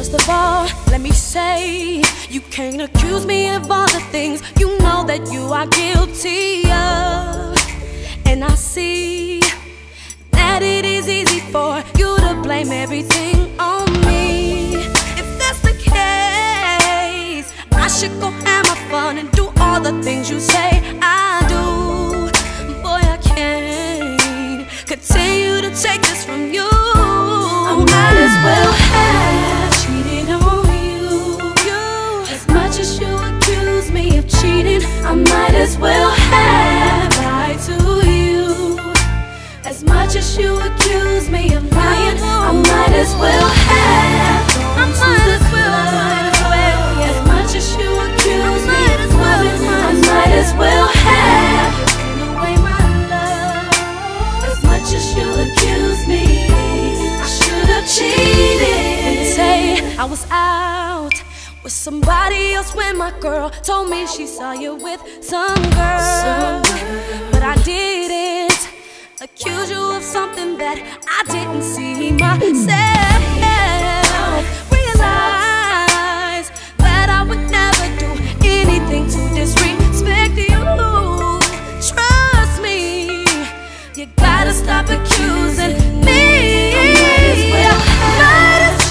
First of all, let me say, you can't accuse me of all the things you know that you are guilty of. And I see that it is easy for you to blame everything on me. If that's the case, I should go have my fun and do all the things you say I do. Boy, I can't continue to take this from you. I might as well have cheated on you. As much as you accuse me of cheating, I might as well have lied to you. As much as you accuse me of lying, I might as well have gone to the club. As much as you accuse me of loving, I might as well have given away my love. As much as you accuse me, I should have cheated. And say I was out with somebody else when my girl told me she saw you with some girl. But I didn't accuse you of something that I didn't see myself. Realize that I would never do anything to disrespect you. Trust me, you gotta stop accusing me. Might as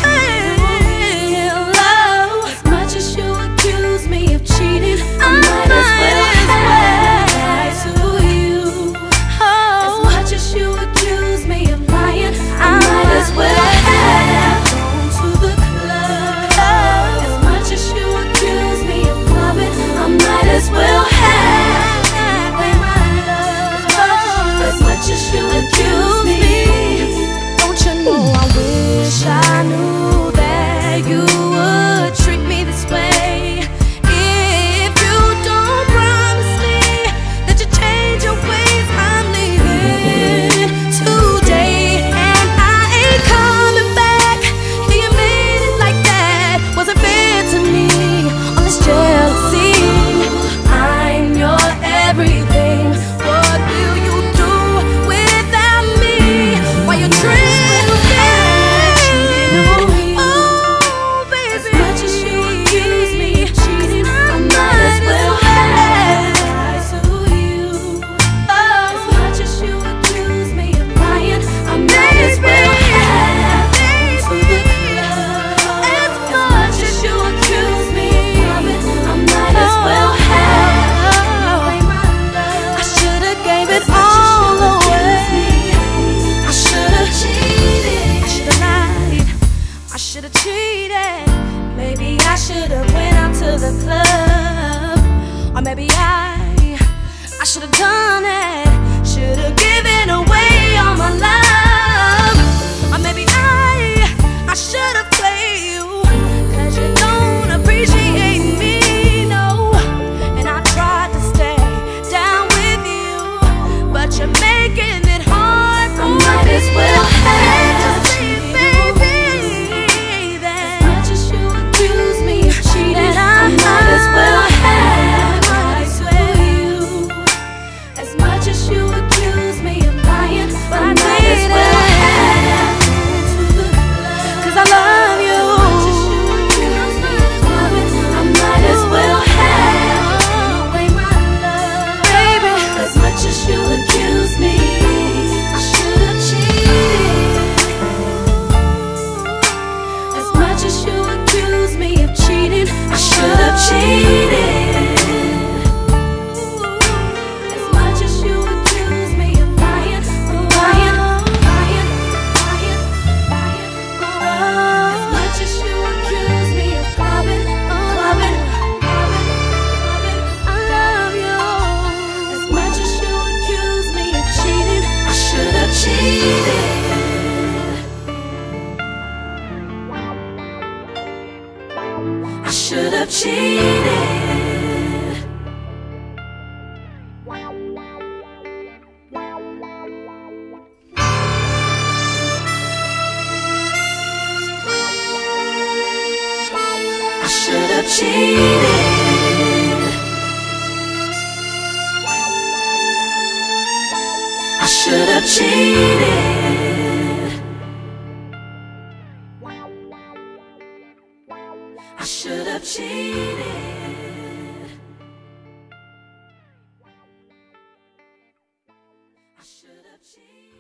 well. As much as you accuse me of cheating, I might as well lie to you. As much as you accuse me of lying, I might as well have gone to the club. As much as you accuse me of loving, I might as well have given away my love. As much as you accuse me, don't you know I wish I knew that you would treat me this way. If you don't promise me that you change your ways, I'm leaving today and I ain't coming back. You made it like that wasn't fair to me. All this jealousy, I'm your everything. What will you do without me? While you dream? Oh, baby. As much as you accuse me of cheating, I might as well have lied to you. As much as you accuse me of lying, I might as well have gone to the club. As much as you accuse me of loving, I might as well have given away my love. I should've gave it all away. I should've cheated. I should've lied. I should've cheated. Maybe I should've went out to the club. Or maybe I should've done it. Should've given away all my love. Or maybe I should've played you, 'cause you don't appreciate me, no. And I tried to stay down with you, but you're making it hard for me. I might as well have cheated, baby. As much as you accuse me of cheating, I might as well have lied to you. As much as you accuse me of lying, but I might as well have gone to the club. 'Cause I love you. I might as well have given away my love, baby. As much as you accuse me, I should've cheated. As much as you accuse me of cheating, I should've cheated. As much as you accuse me of lying, lying, lying, lying, lying. As much as you accuse me of clubbing, clubbing, clubbing, clubbing, I love you. As much as you accuse me of cheating, I should've cheated. I should've cheated. I should've cheated. I should've cheated. I should have cheated. I should have cheated.